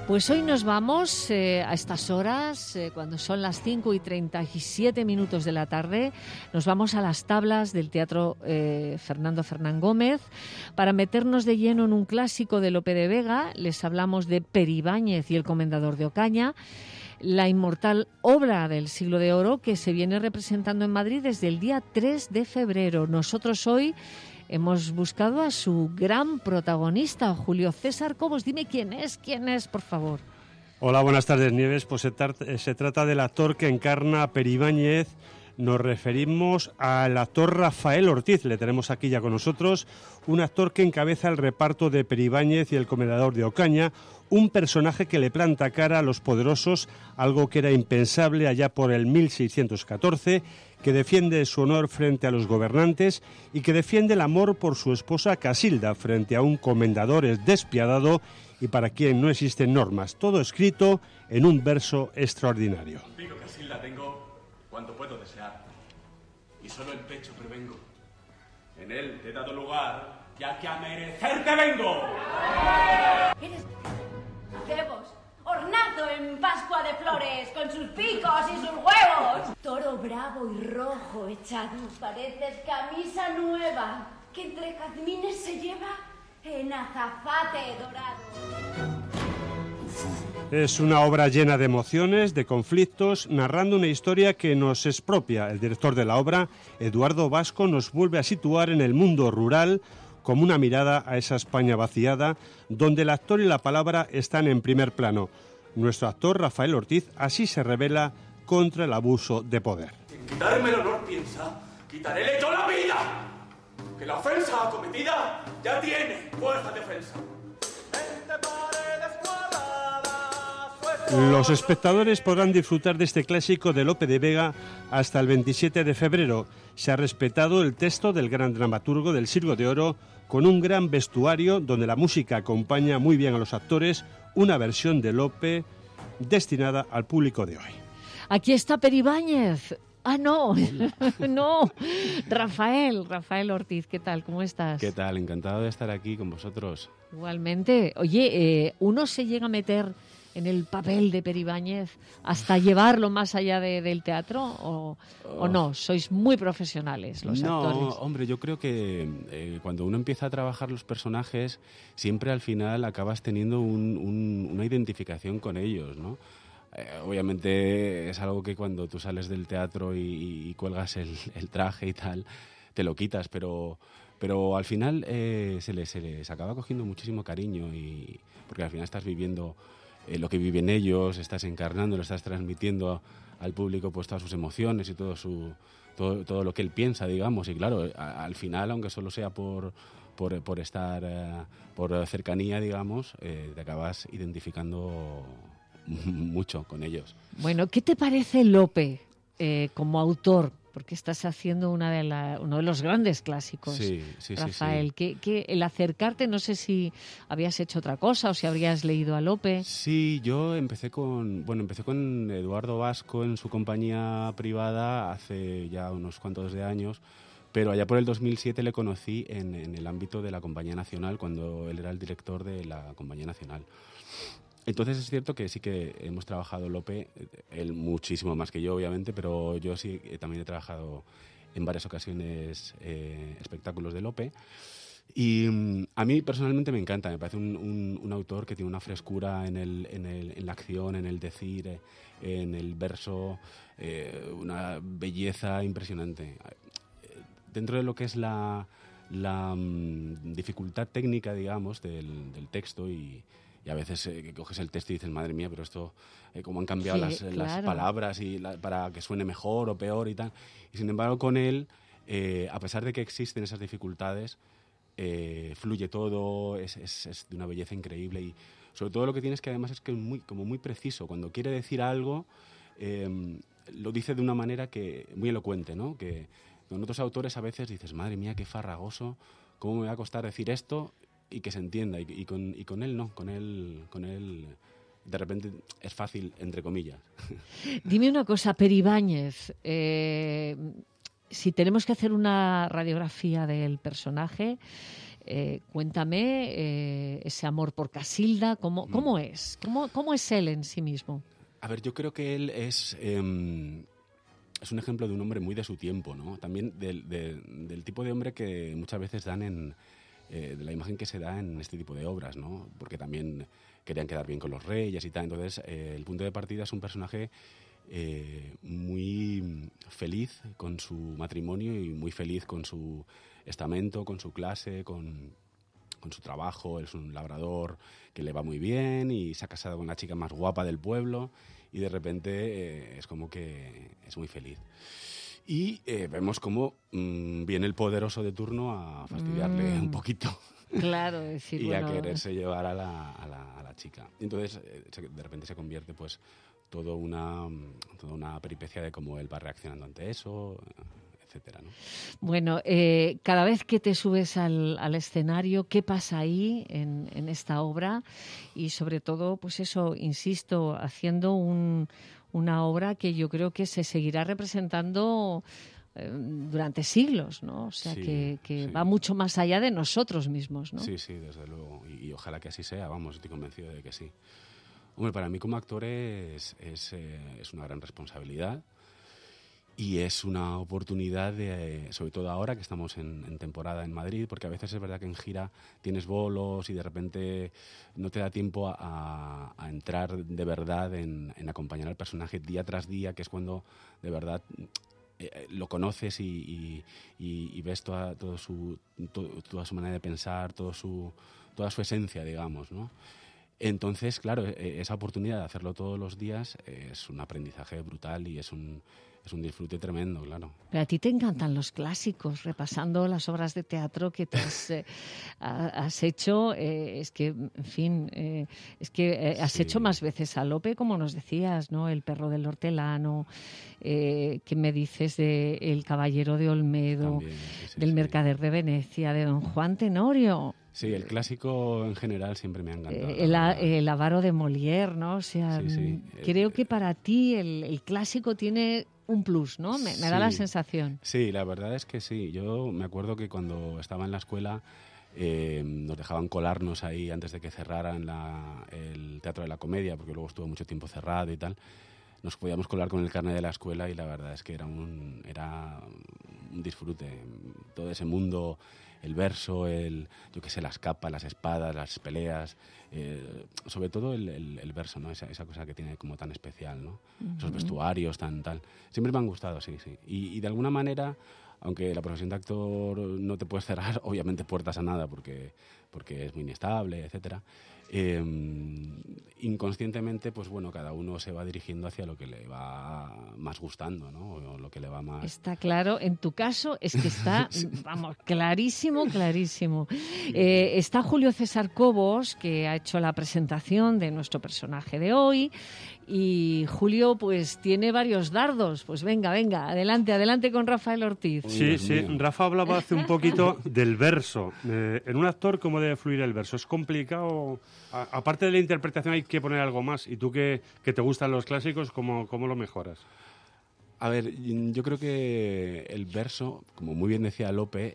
Pues hoy nos vamos a estas horas, cuando son las 5:37 de la tarde, nos vamos a las tablas del Teatro Fernando Fernán Gómez para meternos de lleno en un clásico de Lope de Vega. Les hablamos de Peribáñez y el Comendador de Ocaña, la inmortal obra del Siglo de Oro que se viene representando en Madrid desde el día 3 de febrero. Nosotros hoy hemos buscado a su gran protagonista, Julio César Cobos. Dime quién es, por favor. Hola, buenas tardes, Nieves. Pues se trata del actor que encarna a Peribáñez. Nos referimos al actor Rafael Ortiz. Le tenemos aquí ya con nosotros, un actor que encabeza el reparto de Peribáñez y el Comendador de Ocaña, un personaje que le planta cara a los poderosos, algo que era impensable allá por el 1614, que defiende su honor frente a los gobernantes y que defiende el amor por su esposa Casilda frente a un comendador despiadado y para quien no existen normas. Todo escrito en un verso extraordinario. Digo, Casilda, tengo cuanto puedo desear, y solo el pecho prevengo. En él te he dado lugar, ya que a merecerte vengo. Eres cebos, ornato en Pascua de Flores, con sus picos y sus huevos. Toro bravo y rojo echado, pareces camisa nueva, que entre jazmines se lleva en azafate dorado. Es una obra llena de emociones, de conflictos, narrando una historia que nos es propia. El director de la obra, Eduardo Vasco, nos vuelve a situar en el mundo rural, como una mirada a esa España vaciada, donde el actor y la palabra están en primer plano. Nuestro actor, Rafael Ortiz, así se revela contra el abuso de poder. En quitarme el honor piensa, quitaré yo la vida, que la ofensa cometida ya tiene fuerza de defensa. Los espectadores podrán disfrutar de este clásico de Lope de Vega hasta el 27 de febrero. Se ha respetado el texto del gran dramaturgo del Siglo de Oro, con un gran vestuario donde la música acompaña muy bien a los actores, una versión de Lope destinada al público de hoy. Aquí está Peribáñez. Ah, no, no, Rafael Ortiz, ¿qué tal? ¿Cómo estás? ¿Qué tal? Encantado de estar aquí con vosotros. Igualmente. Oye, ¿uno se llega a meter en el papel de Peribáñez hasta llevarlo más allá del teatro o no? ¿Sois muy profesionales los actores? No, hombre, yo creo que cuando uno empieza a trabajar los personajes, siempre al final acabas teniendo una identificación con ellos, ¿no? Obviamente es algo que cuando tú sales del teatro y cuelgas el traje y tal, te lo quitas, pero al final se les acaba cogiendo muchísimo cariño, porque al final estás viviendo lo que viven ellos, estás encarnando, lo estás transmitiendo al público, pues todas sus emociones y todo lo que él piensa, digamos. Y claro, al final, aunque solo sea por estar por cercanía, digamos, te acabas identificando mucho con ellos. Bueno, ¿qué te parece Lope como autor? Porque estás haciendo uno de los grandes clásicos, sí, Rafael. Sí. Que el acercarte, no sé si habías hecho otra cosa o si habrías leído a Lope. Sí, yo empecé con Eduardo Vasco en su compañía privada hace ya unos cuantos de años, pero allá por el 2007 le conocí en el ámbito de la Compañía Nacional, cuando él era el director de la Compañía Nacional. Entonces es cierto que sí que hemos trabajado Lope, él muchísimo más que yo, obviamente, pero yo sí también he trabajado en varias ocasiones espectáculos de Lope. Y a mí personalmente me encanta, me parece un autor que tiene una frescura en la acción, en el decir, en el verso, una belleza impresionante. Dentro de lo que es la dificultad técnica, digamos, del texto y a veces que coges el texto y dices, madre mía, pero esto, cómo han cambiado sí, las palabras para que suene mejor o peor y tal. Y sin embargo, con él, a pesar de que existen esas dificultades, fluye todo, es de una belleza increíble y sobre todo lo que tienes que además es que es muy preciso. Cuando quiere decir algo, lo dice de una manera muy elocuente, ¿no? Que con otros autores a veces dices, madre mía, qué farragoso, cómo me va a costar decir esto y que se entienda, y con él no, con él de repente es fácil, entre comillas. Dime una cosa, Peribáñez, si tenemos que hacer una radiografía del personaje, Cuéntame ese amor por Casilda, ¿cómo es? ¿Cómo es él en sí mismo? A ver, yo creo que él es un ejemplo de un hombre muy de su tiempo, ¿no? También del tipo de hombre que muchas veces dan de la imagen que se da en este tipo de obras, ¿no? Porque también querían quedar bien con los reyes y tal. Entonces, el punto de partida es un personaje muy feliz con su matrimonio y muy feliz con su estamento, con su clase, con su trabajo. Él es un labrador que le va muy bien y se ha casado con la chica más guapa del pueblo y de repente es como que es muy feliz. Y vemos cómo viene el poderoso de turno a fastidiarle un poquito. Claro, es decir, y a quererse llevar a la chica. Y entonces de repente se convierte pues toda una peripecia de cómo él va reaccionando ante eso, etcétera, ¿no? Bueno, cada vez que te subes al escenario, ¿qué pasa ahí en esta obra? Y sobre todo, pues eso, insisto, haciendo una obra que yo creo que se seguirá representando durante siglos, ¿no? O sea, sí, que va mucho más allá de nosotros mismos, ¿no? Sí, desde luego. Y ojalá que así sea, vamos, estoy convencido de que sí. Hombre, para mí como actor es una gran responsabilidad y es una oportunidad, sobre todo ahora que estamos en temporada en Madrid, porque a veces es verdad que en gira tienes bolos y de repente no te da tiempo a entrar de verdad en acompañar al personaje día tras día, que es cuando de verdad lo conoces y ves toda su manera de pensar, toda su esencia, digamos, ¿no? Entonces, claro, esa oportunidad de hacerlo todos los días es un aprendizaje brutal y es un disfrute tremendo, claro. Pero a ti te encantan los clásicos, repasando las obras de teatro que te has hecho. Es que, en fin, has hecho más veces a Lope, como nos decías, ¿no? El perro del hortelano, que me dices de El caballero de Olmedo, también, del mercader de Venecia, de Don Juan Tenorio. Sí, el clásico en general siempre me ha encantado. El avaro de Molière, ¿no? O sea, creo que para ti el clásico tiene un plus, ¿no? Me da la sensación. Sí, la verdad es que sí. Yo me acuerdo que cuando estaba en la escuela nos dejaban colarnos ahí antes de que cerraran el Teatro de la Comedia, porque luego estuvo mucho tiempo cerrado y tal. Nos podíamos colar con el carnet de la escuela y la verdad es que era un disfrute. Todo ese mundo, el verso, yo qué sé, las capas, las espadas, las peleas, sobre todo el verso, ¿no? Esa cosa que tiene como tan especial, ¿no? Uh-huh. Esos vestuarios tan tal. Siempre me han gustado, sí. Y de alguna manera, aunque la profesión de actor no te puedes cerrar, obviamente, puertas a nada porque es muy inestable, etcétera. Inconscientemente, pues bueno, cada uno se va dirigiendo hacia lo que le va más gustando, ¿no? O lo que le va más... Está claro, en tu caso es que está, sí. Vamos, clarísimo. Está Julio César Cobos, que ha hecho la presentación de nuestro personaje de hoy, y Julio pues tiene varios dardos. Pues venga, adelante con Rafael Ortiz. Sí, Rafa hablaba hace un poquito del verso. En un actor, ¿cómo debe fluir el verso? ¿Es complicado? Aparte de la interpretación hay que poner algo más. ¿Y tú que te gustan los clásicos, cómo lo mejoras? A ver, yo creo que el verso, como muy bien decía Lope,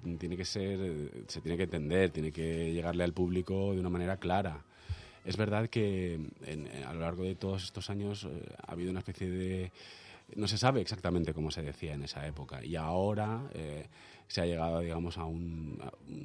se tiene que entender, tiene que llegarle al público de una manera clara. Es verdad que a lo largo de todos estos años ha habido una especie de... No se sabe exactamente cómo se decía en esa época y ahora se ha llegado, digamos, a un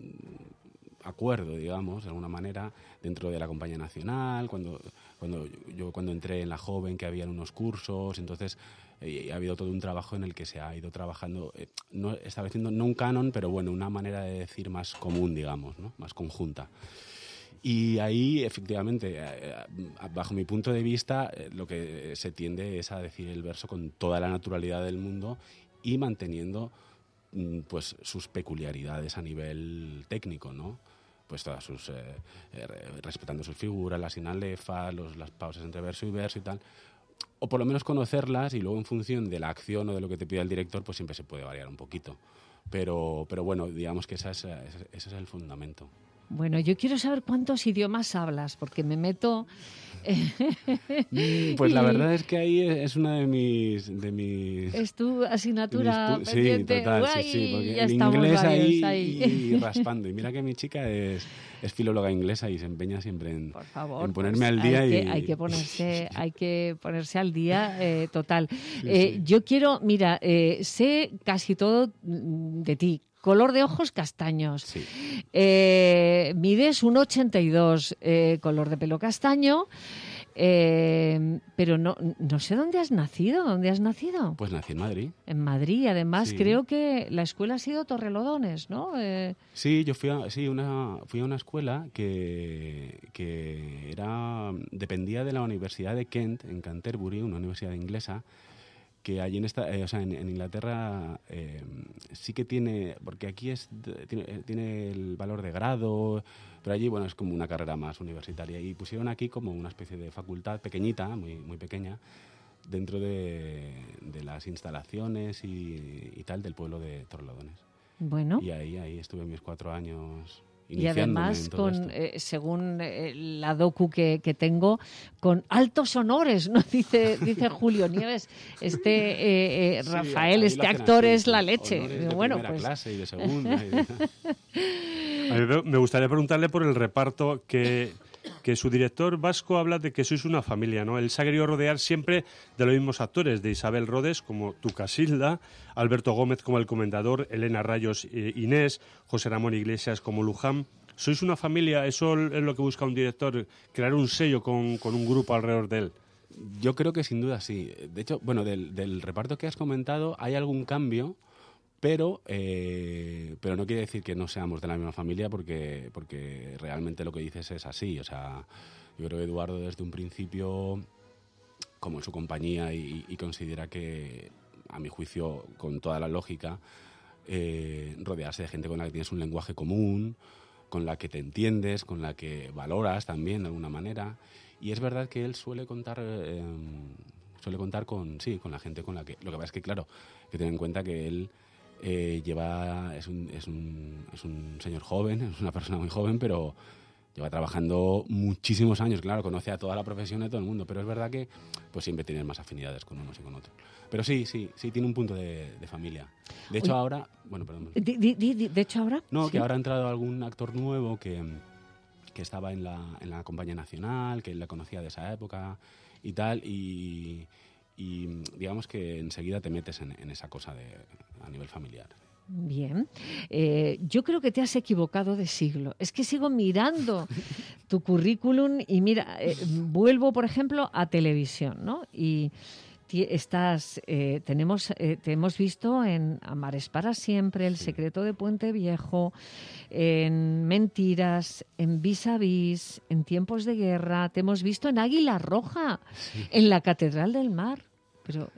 acuerdo, digamos, de alguna manera, dentro de la Compañía Nacional, cuando entré en La Joven, que habían unos cursos, entonces ha habido todo un trabajo en el que se ha ido trabajando, estableciendo no un canon, pero bueno, una manera de decir más común, digamos, ¿no? Más conjunta. Y ahí, efectivamente, bajo mi punto de vista, lo que se tiende es a decir el verso con toda la naturalidad del mundo y manteniendo pues sus peculiaridades a nivel técnico, ¿no? Pues todas sus respetando sus figuras, las sinalefas, las pausas entre verso y verso y tal, o por lo menos conocerlas y luego en función de la acción o de lo que te pida el director, pues siempre se puede variar un poquito, pero bueno, digamos que ese es el fundamento. Bueno, yo quiero saber cuántos idiomas hablas, porque me meto... Pues la verdad es que ahí es una de mis Es tu asignatura sí, pendiente. total, Guay, sí, porque ya el estamos inglés varios ahí y raspando. Y mira que mi chica es filóloga inglesa y se empeña siempre en, por favor, en ponerme pues al día. hay que ponerse al día total. Yo quiero, mira, sé casi todo de ti. Color de ojos castaños. Sí. Mides 1,82, color de pelo castaño. Pero no sé dónde has nacido. ¿Dónde has nacido? Pues nací en Madrid. En Madrid. Además, Sí. creo que la escuela ha sido Torrelodones, ¿no? Sí, yo fui a una escuela que dependía de la Universidad de Kent, en Canterbury, una universidad inglesa, que allí en Inglaterra sí que tiene, porque aquí tiene el valor de grado, pero allí es como una carrera más universitaria, y pusieron aquí como una especie de facultad pequeñita, muy, muy pequeña, dentro de las instalaciones y tal del pueblo de Torrelodones. Bueno. Y ahí estuve mis 4 años. Y además, en todo esto. según la docu que tengo, con altos honores, ¿no? Dice Julio Nieves, Rafael, sí, actor es la honores leche. de Bueno, primera pues clase y de segunda. A mí me gustaría preguntarle por el reparto que su director vasco habla de que sois una familia, ¿no? Él se ha querido rodear siempre de los mismos actores, de Isabel Rodes como tu Casilda, Alberto Gómez como el comendador, Elena Rayos Inés, José Ramón Iglesias como Luján. ¿Sois una familia? ¿Eso es lo que busca un director? ¿Crear un sello con un grupo alrededor de él? Yo creo que sin duda sí. De hecho, del reparto que has comentado hay algún cambio, pero no quiere decir que no seamos de la misma familia, porque realmente lo que dices es así. O sea, yo creo que Eduardo desde un principio, como en su compañía, y considera que, a mi juicio, con toda la lógica, rodearse de gente con la que tienes un lenguaje común, con la que te entiendes, con la que valoras también de alguna manera. Y es verdad que él suele contar con la gente con la que... Lo que pasa es que, claro, hay que tener en cuenta que él es un señor joven, es una persona muy joven, pero lleva trabajando muchísimos años. Claro, conoce a toda la profesión de todo el mundo, pero es verdad que pues siempre tienes más afinidades con unos y con otros. Pero sí, tiene un punto de familia. De hecho, ahora... Bueno, perdón. ¿De hecho ahora? No, ¿Sí? que ahora ha entrado algún actor nuevo que estaba en la Compañía Nacional, que él la conocía de esa época y tal, y digamos que enseguida te metes en esa cosa a nivel familiar. Bien. Yo creo que te has equivocado de siglo. Es que sigo mirando tu currículum y mira, vuelvo, por ejemplo, a televisión, ¿no? Y te hemos visto en Amares para siempre, El secreto de Puente Viejo, en Mentiras, en Vis a Vis, en Tiempos de Guerra, te hemos visto en Águila Roja, en La Catedral del Mar. Pero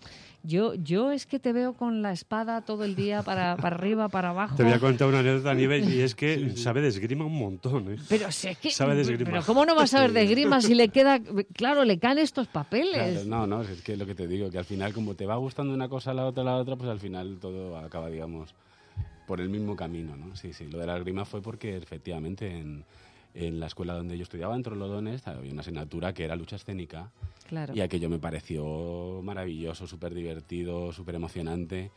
yo es que te veo con la espada todo el día para arriba, para abajo. Te voy a contar una anécdota, Nieves, y es que sabe de esgrima un montón, ¿eh? Pero sé que... Sabe de esgrima. Pero ¿cómo no va a saber de esgrima si le queda... Claro, le caen estos papeles. Claro, no, es que lo que te digo, que al final como te va gustando una cosa a la otra, pues al final todo acaba, digamos, por el mismo camino, ¿no? Sí, lo de la esgrima fue porque efectivamente en la escuela donde yo estudiaba, en Torrelodones, había una asignatura que era lucha escénica. Claro. Y aquello me pareció maravilloso, súper divertido, súper emocionante,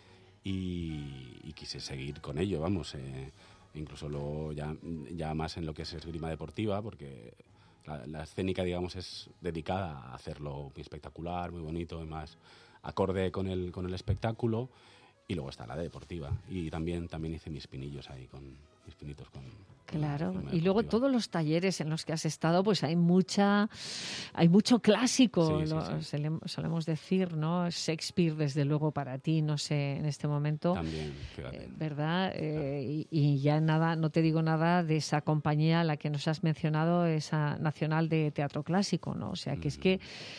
y quise seguir con ello, vamos. Incluso luego ya más en lo que es esgrima deportiva, porque la escénica, digamos, es dedicada a hacerlo muy espectacular, muy bonito, y más acorde con el espectáculo. Y luego está la deportiva. Y también hice mis pinillos ahí, mis pinitos con... Claro, y luego todos los talleres en los que has estado, pues hay mucho clásico, Sí. solemos decir, ¿no? Shakespeare, desde luego, para ti, no sé, en este momento. También, fíjate. ¿Verdad? Y ya nada, no te digo nada de esa compañía a la que nos has mencionado, esa Nacional de Teatro Clásico, ¿no? O sea, que es que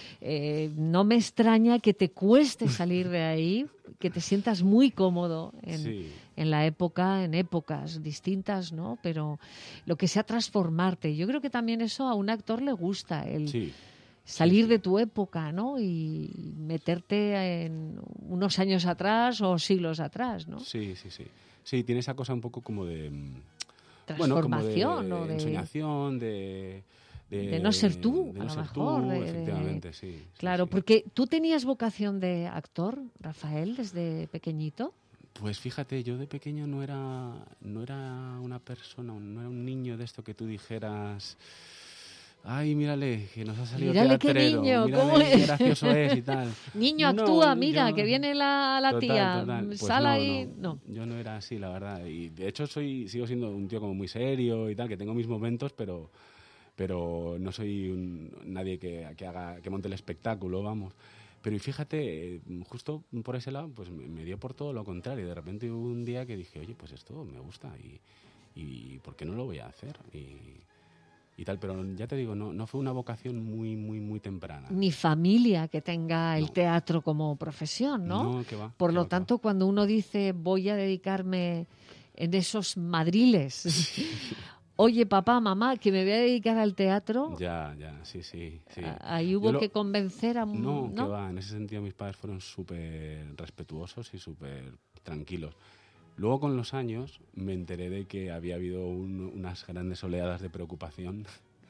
no me extraña que te cueste salir de ahí, que te sientas muy cómodo en la época, en épocas distintas, ¿no? Pero lo que sea transformarte. Yo creo que también eso a un actor le gusta, salir de tu época, ¿no? Y meterte en unos años atrás o siglos atrás, ¿no? Sí. Sí, tiene esa cosa un poco como de transformación, como o de ensoñación, de no ser tú, de no a lo ser mejor. tú, efectivamente, sí. Claro, sí. porque tú tenías vocación de actor, Rafael, desde pequeñito. Pues fíjate, yo de pequeño no era una persona, no era un niño de esto que tú dijeras, ay, mírale, que nos ha salido Mírale qué teatrero, niño, mírale ¿cómo qué gracioso es y tal. Niño, No, actúa, mira, yo- que viene la Total, tía, total. Pues sal no, ahí. No. yo no era así, la verdad. Y de hecho sigo siendo un tío como muy serio y tal, que tengo mis momentos, pero no soy nadie que monte el espectáculo, vamos. Pero y fíjate, justo por ese lado, pues me dio por todo lo contrario. De repente hubo un día que dije, oye, pues esto me gusta y ¿por qué no lo voy a hacer? Y tal, pero ya te digo, no fue una vocación muy, muy, muy temprana. Ni familia que tenga el No. teatro como profesión, ¿no? No, que va. Por que lo va, que tanto, cuando uno dice voy a dedicarme en esos madriles, oye, papá, mamá, que me voy a dedicar al teatro, va. Ya, sí. ahí hubo Yo que convencer a... No, que va. En ese sentido mis padres fueron súper respetuosos y súper tranquilos. Luego, con los años, me enteré de que había habido unas grandes oleadas de preocupación.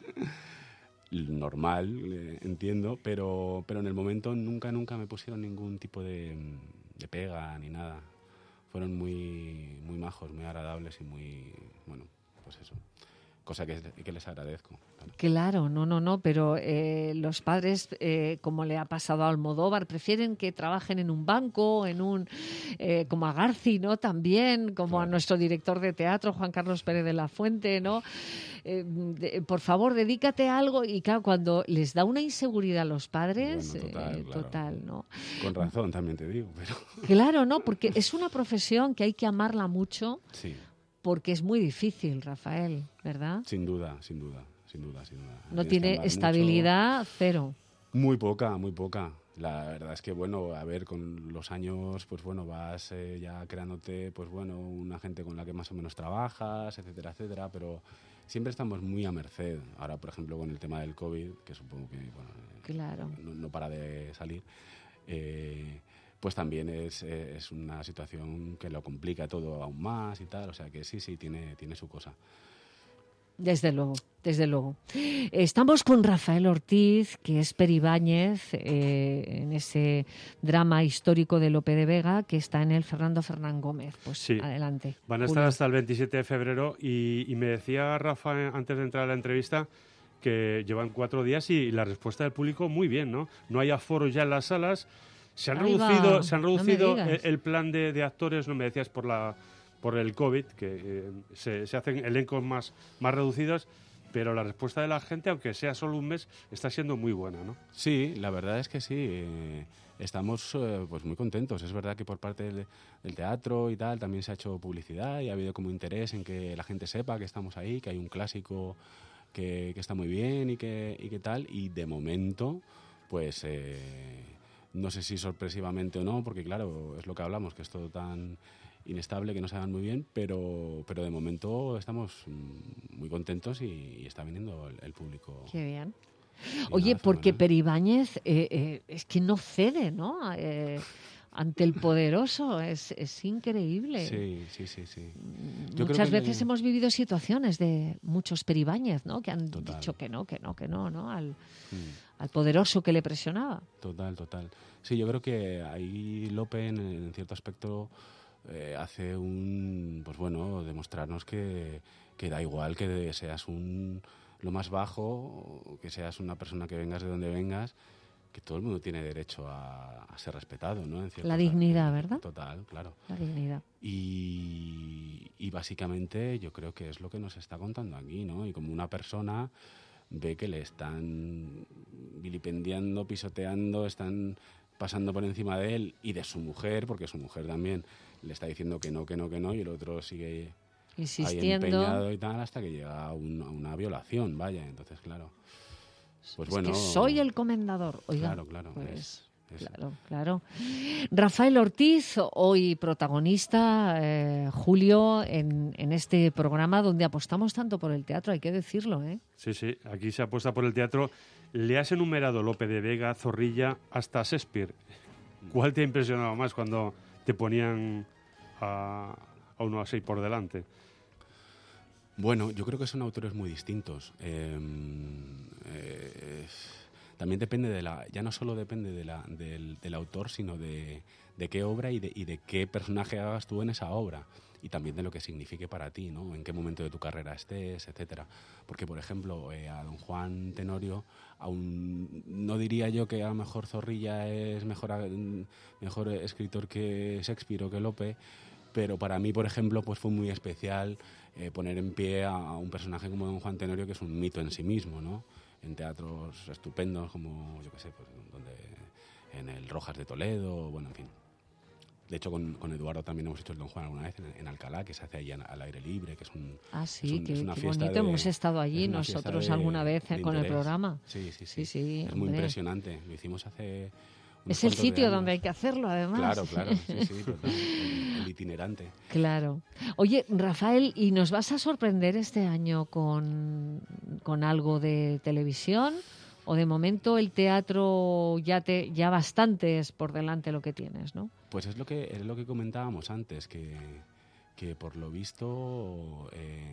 Normal, entiendo, pero en el momento nunca me pusieron ningún tipo de pega ni nada. Fueron muy, muy majos, muy agradables y muy, bueno, pues eso. Cosa que les agradezco. Claro, no, pero los padres, como le ha pasado a Almodóvar, prefieren que trabajen en un banco, como a Garci, ¿no? También, como a nuestro director de teatro, Juan Carlos Pérez de la Fuente, ¿no? Por favor, dedícate a algo. Y claro, cuando les da una inseguridad a los padres, Bueno, total, ¿no? Con razón, también te digo, pero... Claro, ¿no? Porque es una profesión que hay que amarla mucho. Sí. Porque es muy difícil, Rafael, ¿verdad? Sin duda. No Tienes que tiene amar estabilidad, mucho. cero. Muy poca. La verdad es que, bueno, a ver, con los años, pues bueno, vas ya creándote, pues bueno, una gente con la que más o menos trabajas, etcétera, pero siempre estamos muy a merced. Ahora, por ejemplo, con el tema del COVID, que supongo que, bueno, Claro. no para de salir, pues también es una situación que lo complica todo aún más y tal, o sea que sí, tiene su cosa. Desde luego. Estamos con Rafael Ortiz, que es Peribáñez, en ese drama histórico de Lope de Vega, que está en el Fernando Fernán Gómez. Pues sí. Adelante. Van a estar hasta el 27 de febrero y me decía Rafa antes de entrar a la entrevista que llevan 4 días y la respuesta del público muy bien, ¿no? No hay aforos ya en las salas. Se han reducido el plan de actores, no me decías, por el COVID, que se hacen elencos más reducidos, pero la respuesta de la gente, aunque sea solo un mes, está siendo muy buena, ¿no? Sí, la verdad es que sí. Estamos pues muy contentos. Es verdad que por parte del teatro y tal también se ha hecho publicidad y ha habido como interés en que la gente sepa que estamos ahí, que hay un clásico que está muy bien y que tal. Y de momento, pues... no sé si sorpresivamente o no, porque claro, es lo que hablamos, que es todo tan inestable que no se hagan muy bien, pero de momento estamos muy contentos y está viniendo el público. Qué bien. Oye, porque Peribáñez es que no cede, ¿no? Ante el poderoso, es increíble. Sí. Muchas veces hemos vivido situaciones de muchos Peribáñez, ¿no? Que han Total. dicho que no, al poderoso que le presionaba. Total. Sí, yo creo que ahí Lope, en cierto aspecto, hace pues bueno, demostrarnos que da igual que seas lo más bajo, que seas una persona que vengas de donde vengas, que todo el mundo tiene derecho a ser respetado, ¿no? La dignidad, ¿verdad? Total, claro. La dignidad. Y básicamente yo creo que es lo que nos está contando aquí, ¿no? Y como una persona ve que le están vilipendiando, pisoteando, están pasando por encima de él y de su mujer, porque su mujer también le está diciendo que no, y el otro sigue insistiendo, ahí empeñado y tal, hasta que llega a una violación, vaya. Entonces, claro, pues es bueno... que soy el comendador. Oiga, claro. Pues, claro. Rafael Ortiz, hoy protagonista, Julio, en este programa donde apostamos tanto por el teatro, hay que decirlo, ¿eh? Sí, aquí se apuesta por el teatro. Le has enumerado Lope de Vega, Zorrilla, hasta Shakespeare. ¿Cuál te ha impresionado más cuando te ponían a uno así por delante? Bueno, yo creo que son autores muy distintos. También depende ya no solo depende del autor, sino de qué obra y de qué personaje hagas tú en esa obra, y también de lo que signifique para ti, ¿no? En qué momento de tu carrera estés, etcétera. Porque, por ejemplo, a don Juan Tenorio, aún no diría yo que a lo mejor Zorrilla es mejor escritor que Shakespeare o que Lope, pero para mí, por ejemplo, pues fue muy especial poner en pie a un personaje como don Juan Tenorio, que es un mito en sí mismo, ¿no? En teatros estupendos como, yo qué sé, pues en el Rojas de Toledo, bueno, en fin. De hecho, con Eduardo también hemos hecho el Don Juan alguna vez en Alcalá, que se hace ahí al aire libre, que es un... Ah, sí, es una qué fiesta bonito. Hemos estado allí nosotros alguna vez con el programa. Sí. Sí, Es muy hombre. impresionante. Lo hicimos hace... Es el sitio donde hay que hacerlo, además. Claro, sí, total, el itinerante. Claro. Oye, Rafael, ¿y nos vas a sorprender este año con algo de televisión? ¿O de momento el teatro ya bastante es por delante lo que tienes, ¿no? Pues es lo que comentábamos antes, que por lo visto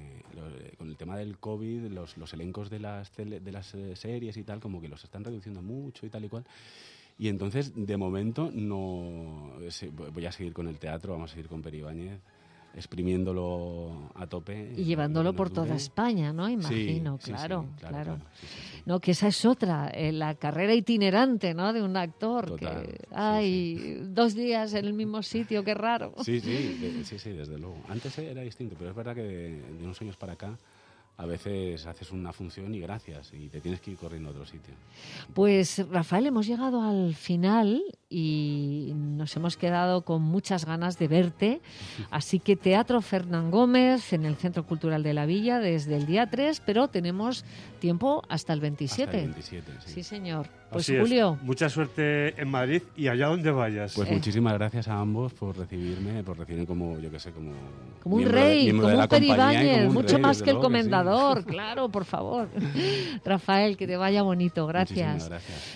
con el tema del COVID los elencos de las series y tal como que los están reduciendo mucho y tal y cual. Y entonces, de momento, no voy a seguir con el teatro, vamos a seguir con Pere Ibáñez, exprimiéndolo a tope. Y llevándolo por toda España, ¿no? Imagino, sí, claro. Sí. No, que esa es otra, la carrera itinerante, ¿no? De un actor. Total, que hay 2 días en el mismo sitio, qué raro. Sí, desde luego. Antes era distinto, pero es verdad que de unos años para acá a veces haces una función y gracias, y te tienes que ir corriendo a otro sitio. Pues, Rafael, hemos llegado al final y nos hemos quedado con muchas ganas de verte. Así que Teatro Fernán Gómez en el Centro Cultural de la Villa desde el día 3, pero tenemos tiempo hasta el 27. Hasta el 27, sí. Sí, señor. Pues, Así Julio. es. Mucha suerte en Madrid y allá donde vayas. Pues muchísimas gracias a ambos por recibirme como, yo qué sé, como un rey, como un Pere Ibáñez, mucho rey, más que el luego, comendador, claro, por favor. Rafael, que te vaya bonito, gracias. Muchísimas gracias.